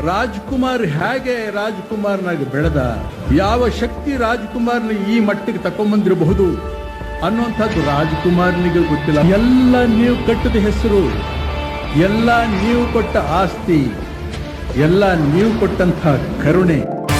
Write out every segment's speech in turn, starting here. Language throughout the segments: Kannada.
ರಾಜ್ಕುಮಾರ್ ಹೇಗೆ ರಾಜ್ಕುಮಾರ್ನಾಗಿ ಬೆಳೆದ, ಯಾವ ಶಕ್ತಿ ರಾಜ್ಕುಮಾರ್ನ ಈ ಮಟ್ಟಿಗೆ ತಕೊಂಬಂದಿರಬಹುದು ಅನ್ನುವಂಥದ್ದು ರಾಜ್ಕುಮಾರ್ನಿಗೆ ಗೊತ್ತಿಲ್ಲ. ಎಲ್ಲ ನೀವು ಕಟ್ಟಿದ ಹೆಸರು, ಎಲ್ಲ ನೀವು ಕೊಟ್ಟ ಆಸ್ತಿ, ಎಲ್ಲ ನೀವು ಕೊಟ್ಟಂಥ ಕರುಣೆ.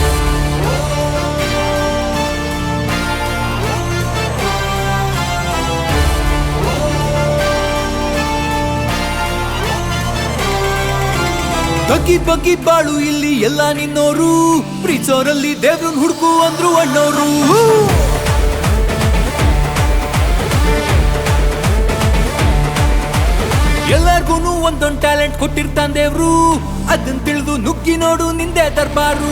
ಬಗ್ಗಿ ಬಗ್ಗಿ ಬಾಳು ಇಲ್ಲಿ ಎಲ್ಲ ನಿನ್ನೋರು, ಪ್ರೀತಿಸೋರಲ್ಲಿ ದೇವ್ರನ್ ಹುಡುಕು ಅಂದ್ರು ಅಣ್ಣೋರು. ಎಲ್ಲಾರ್ಗೂನು ಒಂದೊಂದ್ ಟ್ಯಾಲೆಂಟ್ ಕೊಟ್ಟಿರ್ತಾನ್ ದೇವ್ರು, ಅದನ್ ತಿಳಿದು ನುಗ್ಗಿ ನೋಡು ನಿಂದೆ ದರ್ಬಾರು.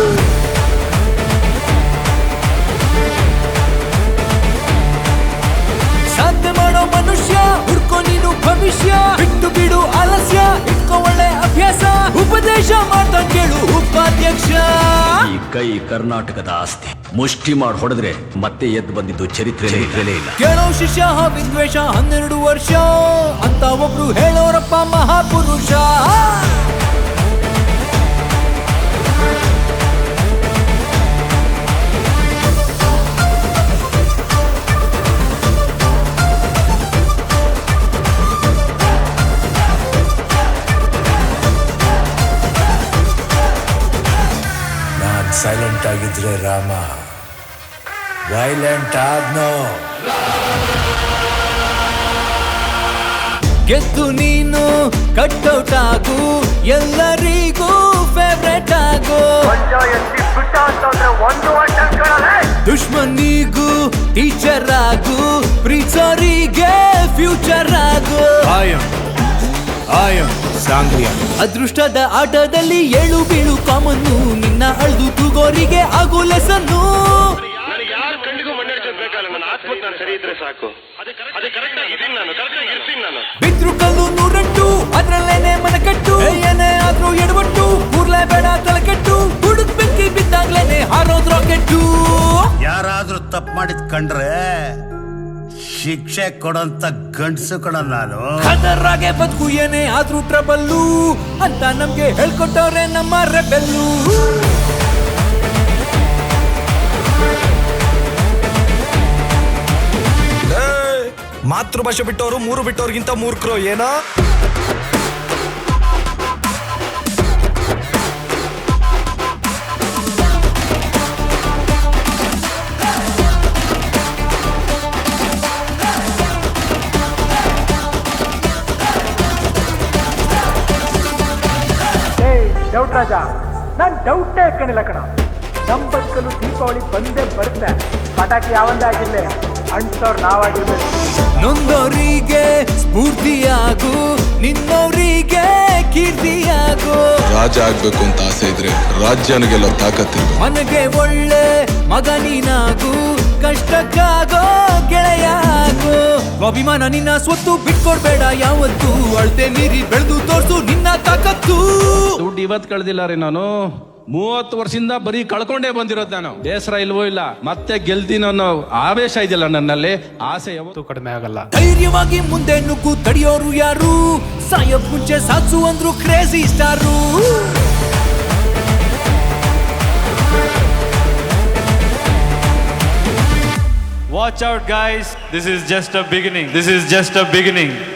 ಸಾಧ್ಯ ಮಾಡೋ ಮನುಷ್ಯ ಹುಡ್ಕೋ ನೀನು ಭವಿಷ್ಯ, ಬಿಟ್ಟು ಬಿಡು ಆಲಸ್ಯ, ಇಟ್ಕೋ ಒಳ್ಳೆ ಅಭ್ಯಾಸ, ಉಪದೇಶ ಮಾಡ್ತಾ ಕೇಳು ಉಪಾಧ್ಯಕ್ಷ. ಈ ಕೈ ಕರ್ನಾಟಕದ ಆಸ್ತಿ, ಮುಷ್ಟಿ ಮಾಡಿ ಹೊಡೆದ್ರೆ ಮತ್ತೆ ಎದ್ದು ಬಂದಿದ್ದು ಚರಿತ್ರೆ ಇಲ್ಲ. ಕೇಳೋ ಶಿಷ್ಯ ವಿದ್ವೇಷ 12 ವರ್ಷ ಅಂತ ಒಬ್ರು ಹೇಳೋರಪ್ಪ ಮಹಾಪುರುಷ. ಸೈಲೆಂಟ್ ಆಗಿದ್ರೆ ರಾಮ, ವೈಲೆಂಟ್ ಆದ್ನೋ. ಗೆದ್ದು ನೀನು ಕಟ್ಔಟ್ ಆಗು, ಎಲ್ಲರಿಗೂ ಫೇವ್ರೇಟ್ ಆಗು. ದುಶ್ಮನಿಗೂ ಟೀಚರ್ ಆಗು, ಪ್ರೀತಿಸೋರಿಗೆ ಫ್ಯೂಚರ್ ಆಗು. ಅದೃಷ್ಟದ ಆಟದಲ್ಲಿ ಏಳು ಬೀಳು ಕಾಮನ್ನು, ನಿನ್ನ ಅಳ್ದು ತೂಗೋರಿಗೆ ಆಗು ಲೆಸನ್ನು. ಬಿದ್ರು ಕಲ್ಲು 108, ಅದ್ರಲ್ಲೇನೆ ಮನಕಟ್ಟು, ಏನೇ ಆದ್ರೂ ಎಡವಟ್ಟು, ಕೂರ್ಲೇ ಬೇಡ ತಲೆಕೆಟ್ಟು, ಹುಡುಕ್ ಬೆಂಕಿ ಬಿದ್ದಾಗ್ಲೇನೆ ಹಾರೋದ್ ರಾಕೆಟ್ಟು. ಯಾರಾದ್ರೂ ತಪ್ಪು ಮಾಡಿದ್ ಕಂಡ್ರೆ ಶಿಕ್ಷೆ ಕೊಡೋಂತ ಗಂಡ್ಸು ಕೊಡ ನಾನು. ಖತರಾಗೆ ಬದುಕು ಏನೇ ಆದ್ರೂ ಟ್ರಬಲ್ಲು ಅಂತ ನಮ್ಗೆ ಹೇಳ್ಕೊಟ್ಟವ್ರೆ ನಮ್ಮ ರೆಬೆಲ್ಲು. ಮಾತೃಭಾಷೆ ಬಿಟ್ಟವರು 3 ಬಿಟ್ಟವ್ರಿಗಿಂತ ಮೂರ್ಖರು ಏನೋ. ಡೌಟ್ ರಾಜ, ನಾನ್ ಡೌಟೇ ಕಣಿಲ್ಲ ಕಣ. ನಮ್ ಬದುಕಲು ದೀಪಾವಳಿ ಬಂದೇ ಬರುತ್ತೆ, ಪಟಾಕಿ ಯಾವಂದೇ ಆಗಿರ್ಲಿ, ಅಂಟೋರ್ ನಾವಾಗಿರ್ಬೇಕು. ನೊಂದವರಿಗೆ ಸ್ಫೂರ್ತಿಯಾಗು, ನಿನ್ನವರಿಗೆ ಕೀರ್ತಿಯಾಗು. ರಾಜ ಆಗ್ಬೇಕು ಅಂತ ಆಸೆ ಇದ್ರೆ ರಾಜ್ಯನ ಗೆಲ್ಲೋ ತಾಕತ್ತಿರ್ಬೇಕು. ಮನೆಗೆ ಒಳ್ಳೆ ಮಗ ನೀನಾಗು, ಕಷ್ಟಕ್ಕಾಗೋ ಗೆಳೆಯ ಆಗು. ಅಭಿಮಾನ ನಿನ್ನ ಸ್ವತ್ತು ಬಿಟ್ಕೊಡ್ಬೇಡ ಯಾವತ್ತು, ಅಳ್ತೆ ಮೀರಿ ಬೆಳೆದು ತೋರ್ಸು ನಿನ್ನ ತಾಕತ್ತು. ದುಡ್ಡು ಇವತ್ತು ಕಳೆದಿಲ್ಲ ರೀ, ನಾನು 30 ವರ್ಷದಿಂದ ಬರೀ ಕಳ್ಕೊಂಡೇ ಬಂದಿರೋದು. ನಾನು ಬೇಸರ ಇಲ್ವೋ ಇಲ್ಲ, ಮತ್ತೆ ಗೆಲ್ತೀನಿ ಅನ್ನೋ ಆವೇಶ ಇದೆಯಲ್ಲ ನನ್ನಲ್ಲಿ, ಆಸೆ ಯಾವತ್ತೂ ಕಡಿಮೆ ಆಗಲ್ಲ. ಧೈರ್ಯವಾಗಿ ಮುಂದೆ ನುಗ್ಗು, ತಡೆಯೋರು ಯಾರು, ಸಾಯಕ್ ಮುಂಚೆ ಸಾತ್ಸು ಅಂದ್ರು crazy star. Watch out guys, this is just a beginning.